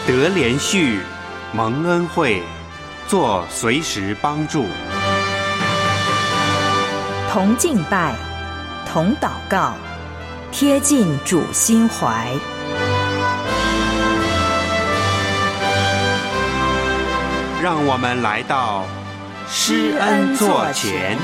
得连续，蒙恩惠，做随时帮助。 同敬拜，同祷告，贴近主心怀。 让我们来到施恩座前。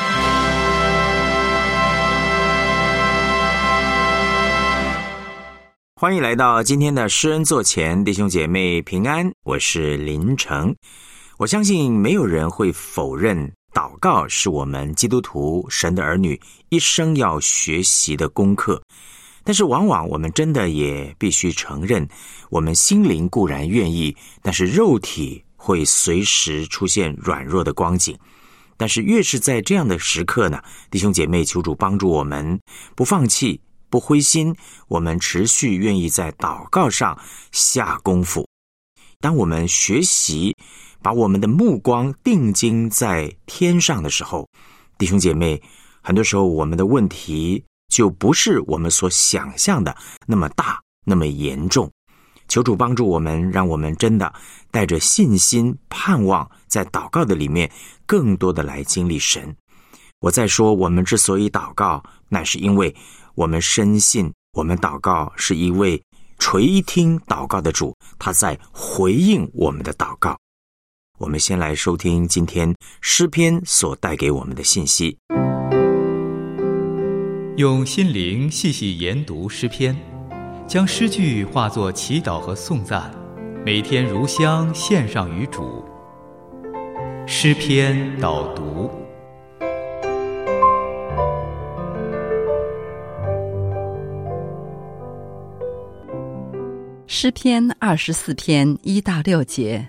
欢迎来到今天的施恩座前，弟兄姐妹平安，我是林成。我相信没有人会否认祷告是我们基督徒神的儿女一生要学习的功课，但是往往我们真的也必须承认，我们心灵固然愿意，但是肉体会随时出现软弱的光景。但是越是在这样的时刻呢，弟兄姐妹，求主帮助我们不放弃，不灰心，我们持续愿意在祷告上下功夫。当我们学习把我们的目光定睛在天上的时候，弟兄姐妹，很多时候我们的问题就不是我们所想象的那么大，那么严重。求主帮助我们，让我们真的带着信心盼望，在祷告的里面更多的来经历神。我在说，我们之所以祷告，乃是因为我们深信，我们祷告是一位垂听祷告的主，他在回应我们的祷告。我们先来收听今天诗篇所带给我们的信息。 用心灵细细研读诗篇，将诗句化作祈祷和颂赞，每天如香献上于主。诗篇导读。 诗篇24篇1到6节。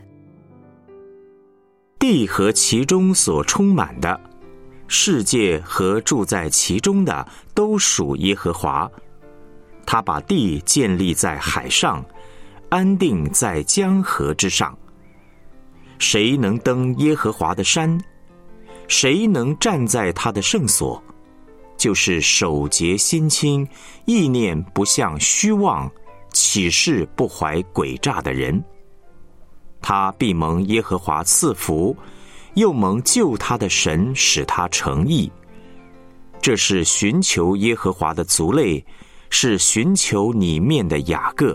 地和其中所充满的，世界和住在其中的，都属耶和华。他把地建立在海上，安定在江河之上。谁能登耶和华的山？谁能站在他的圣所？就是手洁心清，意念不向虚妄，起誓不怀诡诈的人。他必蒙耶和华赐福，又蒙救他的神使他成义。这是寻求耶和华的族类，是寻求你面的雅各。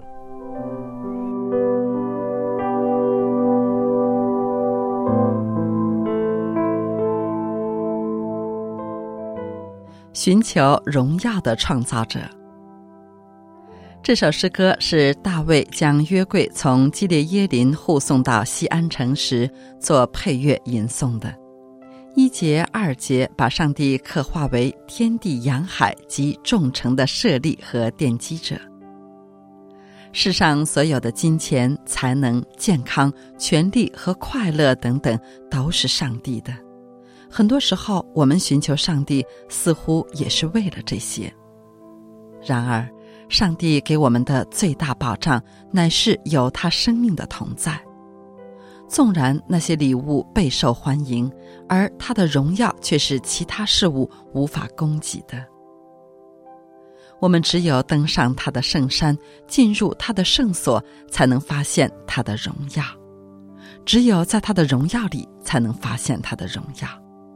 寻求荣耀的创造者。这首诗歌是大卫将约柜从基列耶林护送到西安城时做配乐吟诵的。1节2节把上帝刻画为天地洋海及众城的设立和奠基者。世上所有的金钱、才能、健康、权力和快乐等等都是上帝的。很多时候我们寻求上帝似乎也是为了这些。然而上帝给我们的最大保障乃是有他生命的同在。纵然那些礼物备受欢迎，而他的荣耀却是其他事物无法供给的。我们只有登上他的圣山，进入他的圣所，才能发现他的荣耀。只有在他的荣耀里，才能发现他的荣耀。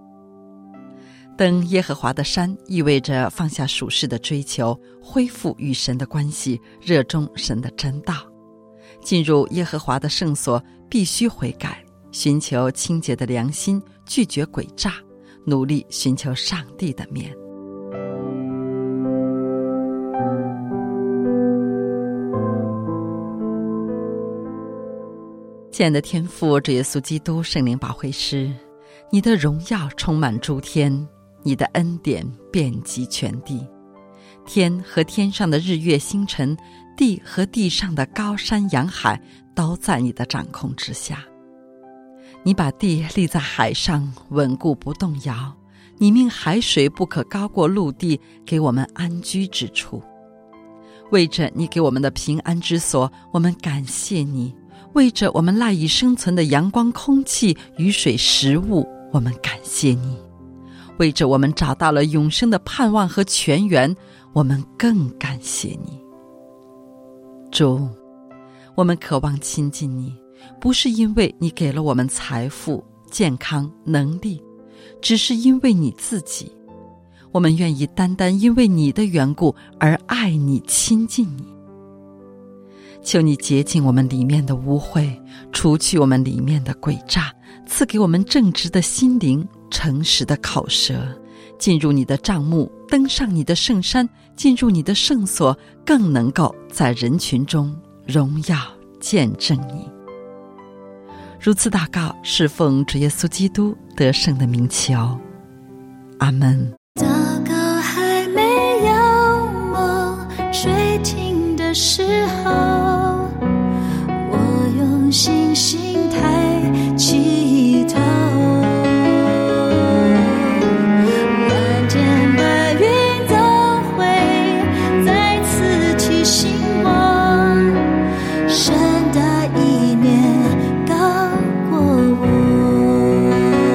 登耶和华的山意味着放下属世的追求，恢复与神的关系，热衷神的真道。进入耶和华的圣所必须悔改，寻求清洁的良心，拒绝诡诈，努力寻求上帝的面。亲爱的天父，主耶稣基督圣灵保惠师，你的荣耀充满诸天，你的恩典遍及全地。天和天上的日月星辰，地和地上的高山洋海，都在你的掌控之下。你把地立在海上，稳固不动摇。你命海水不可高过陆地，给我们安居之处。为着你给我们的平安之所，我们感谢你；为着我们赖以生存的阳光、空气、雨水、食物，我们感谢你；为着我们找到了永生的盼望和泉源，我们更感谢你。主， 我们渴望亲近你，不是因为你给了我们财富、健康、能力，只是因为你自己。我们愿意单单因为你的缘故而爱你、亲近你。求你洁净我们里面的污秽，除去我们里面的诡诈，赐给我们正直的心灵、诚实的口舌，进入你的帐幕，登上你的圣山，进入你的圣所，更能够在人群中荣耀见证你。如此祷告，是奉主耶稣基督得胜的名求，阿们。 祷告还没有梦睡停的时候，我用信心抬起头，蓝天白云都会再次提醒我，神的意念高过我，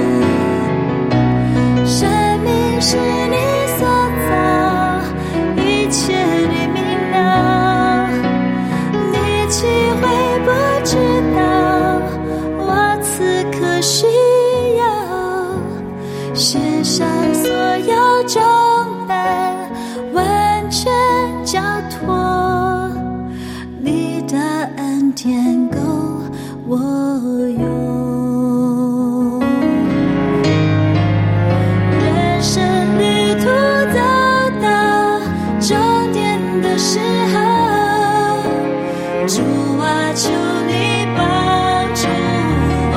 生命是你所造，一切你明了，你岂会不知道我此刻需要，献上所有重担，完全交托，你的恩典够我用。人生旅途走到终点的时候，主啊，求你帮助我，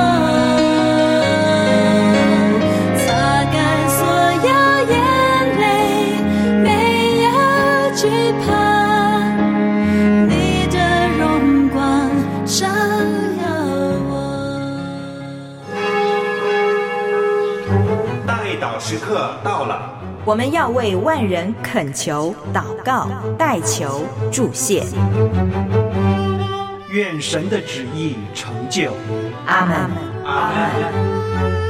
擦干所有眼泪，没有惧怕，你的荣光照耀我。 代祷时刻到了， 我们要为万人恳求、祷告、代求、祝谢。 愿神的旨意成就。 阿们。 阿们。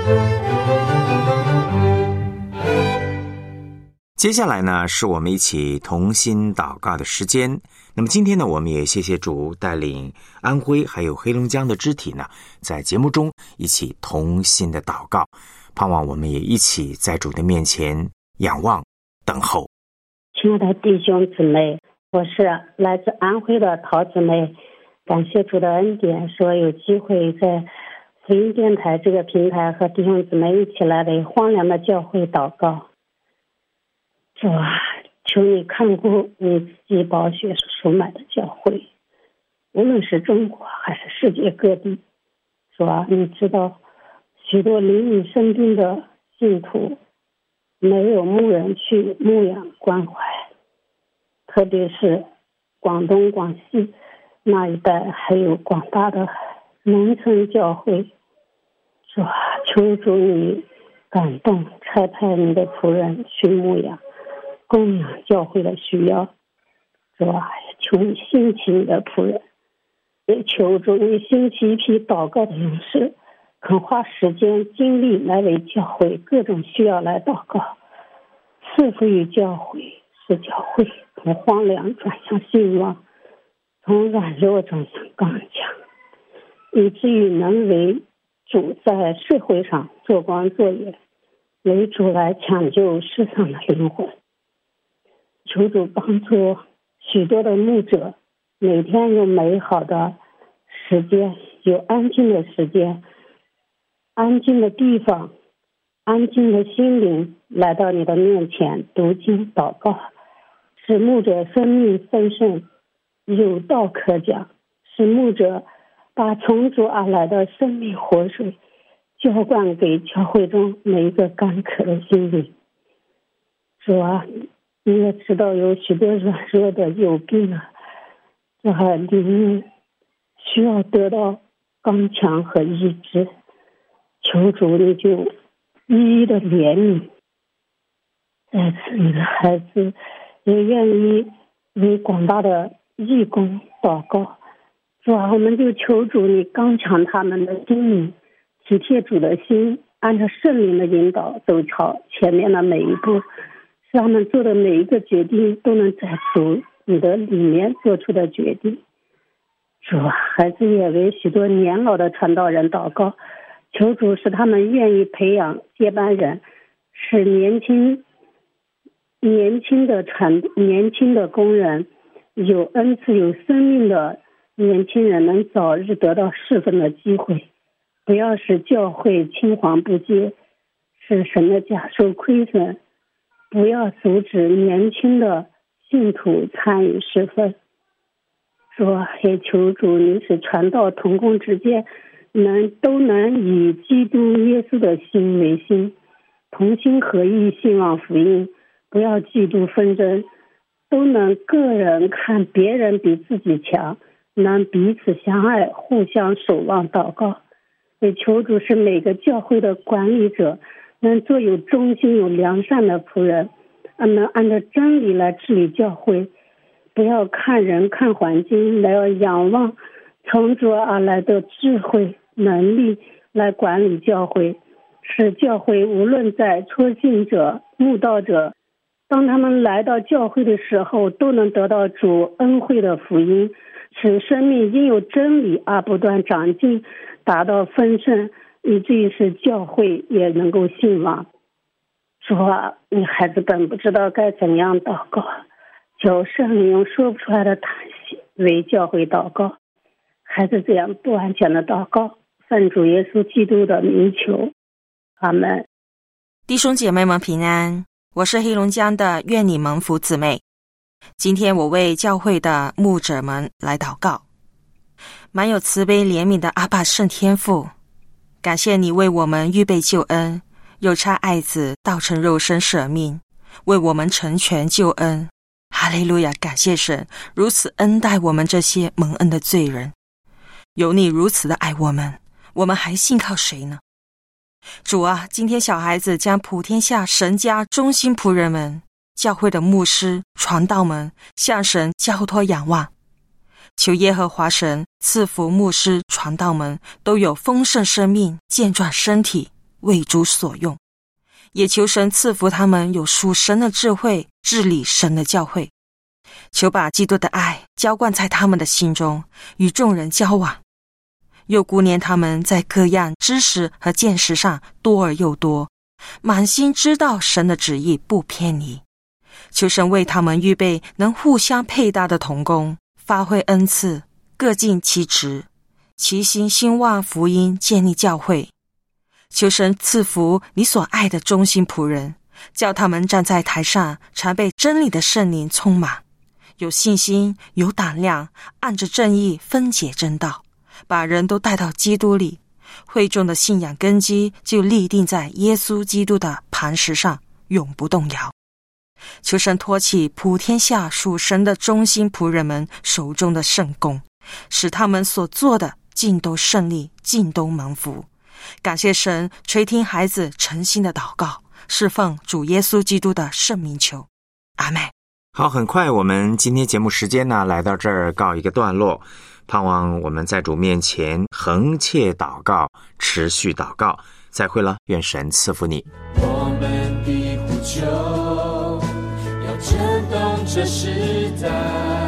接下来呢，是我们一起同心祷告的时间。那么今天呢，我们也谢谢主带领安徽还有黑龙江的肢体呢，在节目中一起同心的祷告，盼望我们也一起在主的面前仰望等候。 亲爱的弟兄姊妹，我是来自安徽的陶姊妹，感谢主的恩典，说有机会在福音电台这个平台和弟兄姊妹一起来为荒凉的教会祷告。主啊，求你看顾你自己宝血赎买的教会，无论是中国还是世界各地。主啊，你知道许多邻里生病的信徒没有牧人去牧养关怀，特别是广东广西那一带，还有广大的农村教会。主啊，求主你感动，差派你的仆人去牧养供养教会的需要。主啊，求你兴起你的仆人，也求主你兴起一批祷告的勇士，肯花时间精力来为教会各种需要来祷告，赐福于教会，使教会从荒凉转向兴旺，从软弱转向刚强，以至于能为主在社会上做光做盐，为主来抢救世上的灵魂。求主帮助许多的牧者每天有美好的时间，有安静的时间，安静的地方，安静的心灵来到你的面前读经祷告，使牧者生命丰盛，有道可讲，使牧者把从主而来的生命活水浇灌给教会中每一个干渴的心灵。主啊，你也知道有许多软弱的有病了，这里面需要得到刚强和医治，求主你就一一的怜悯。在此你的孩子也愿意为广大的义工祷告。主啊，我们就求主你刚强他们的心灵，体贴主的心，按照圣灵的引导走朝前面的每一步，使他们做的每一个决定都能在主你的里面做出的决定。 主啊，孩子也为许多年老的传道人祷告，求主使他们愿意培养接班人，使年轻的工人，有恩赐有生命的年轻人能早日得到侍奉的机会，不要使教会青黄不接，使神的家受亏损，不要阻止年轻的信徒参与侍奉。说也求主你使传道同工之间都能以基督耶稣的心为心，同心合意信望福音，不要嫉妒纷争，都能个人看别人比自己强，能彼此相爱，互相守望祷告。也求主是每个教会的管理者能做有忠心有良善的仆人，能按照真理来治理教会，不要看人看环境，来要仰望从主而来的智慧能力来管理教会，使教会无论在初信者慕道者，当他们来到教会的时候，都能得到主恩惠的福音，使生命因有真理而不断长进，达到丰盛，以至于使教会也能够兴旺。说你孩子本不知道该怎样祷告，求圣灵用说不出来的叹息为教会祷告。孩子这样不完全的祷告，奉主耶稣基督的名求，阿们。 弟兄姐妹们平安，我是黑龙江的愿你蒙福姊妹。今天我为教会的牧者们来祷告。满有慈悲怜悯的阿爸圣天父，感谢你为我们预备救恩，又差爱子道成肉身舍命，为我们成全救恩。哈利路亚，感谢神如此恩待我们这些蒙恩的罪人。有你如此的爱我们，我们还信靠谁呢？主啊，今天小孩子将普天下神家忠心仆人们、教会的牧师、传道们向神交托仰望，求耶和华神赐福牧师、传道们都有丰盛生命、健壮身体，为主所用。也求神赐福他们有属神的智慧，治理神的教会。求把基督的爱浇灌在他们的心中，与众人交往，又顾念他们在各样知识和见识上多而又多，满心知道神的旨意不偏离。求神为他们预备能互相配搭的同工，发挥恩赐，各尽其职，齐心兴旺福音，建立教会。求神赐福你所爱的忠心仆人，叫他们站在台上常被真理的圣灵充满，有信心，有胆量，按着正义分解真道，把人都带到基督里。会众的信仰根基就立定在耶稣基督的磐石上，永不动摇。求神托起普天下属神的忠心仆人们手中的圣工，使他们所做的尽都胜利，尽都蒙福。感谢神垂听孩子诚心的祷告，是奉主耶稣基督的圣名求，阿们。 好，很快我们今天节目时间呢来到这儿告一个段落，盼望我们在主面前恒切祷告，持续祷告。再会了，愿神赐福你。 我们的呼求要震动这时代。